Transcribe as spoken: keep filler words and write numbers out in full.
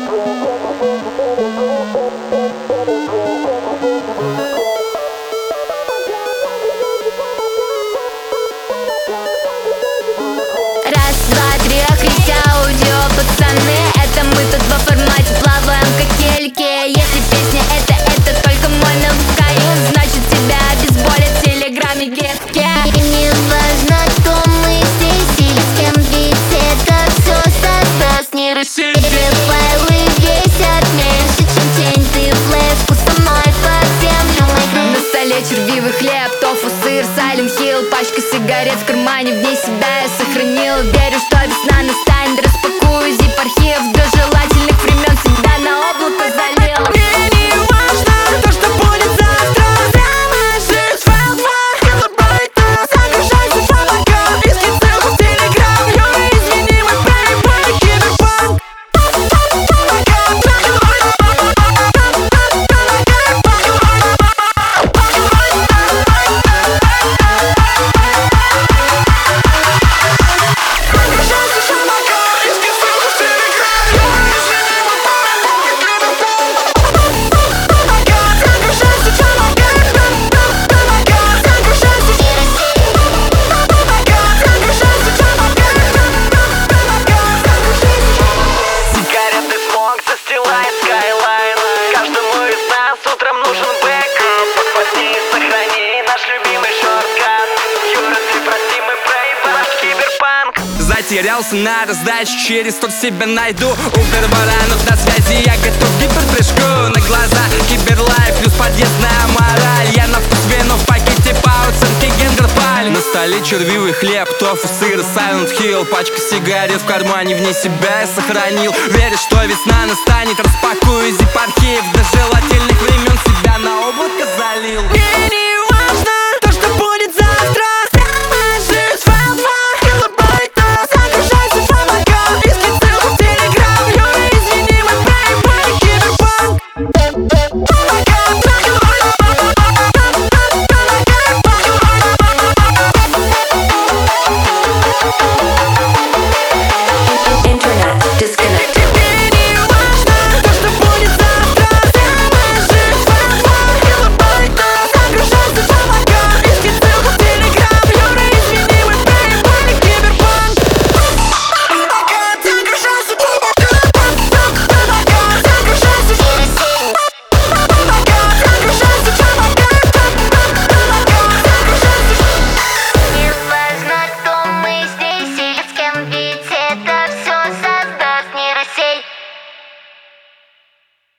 Раз, два, три, охрите аудио, пацаны. Это мы тут во формате плаваем как кельки. Если песня это, это только мой навкаю, значит тебя обезболят в телеграме кетки. И не важно, кто мы здесь или с кем, ведь это все создаст нейросеть. Файлы весят меньше, чем тень. Ты флешку со мной под землю. На столе червивый хлеб, тофу, сыр, Silent Hill, пачка сигарет в кармане, вне себя я сохранил. Верю, что весна настанет, распакую зип-архив до желательных времен, себя на облако залил. Мне не важно то, что будет завтра. Самая жизнь, файл-фар, килобайта. Загружайся в облака, виски целых в телеграм. Юра, извини, мы проебали киберпанк. Застилает скайлайн. Каждому из нас утром нужен бэкап. Подпусти и сохрани наш любимый шорткат. Юра, ты прости, мы проебали киберпанк. Затерялся на раздаче, через тот себя найду. Убер баранов на связи, я готов к гиперпрыжку. На глаза киберлайф плюс подъездная мораль. Я на вкус вену в пакете по оценке Гендерфаль. На столе червивый хлеб, тофу, сыр, Silent Hill, пачка сигарет в кармане, вне себя я сохранил. Веришь, что весна настанет, распакую зип-архив до желательных времен, себя на облако залил.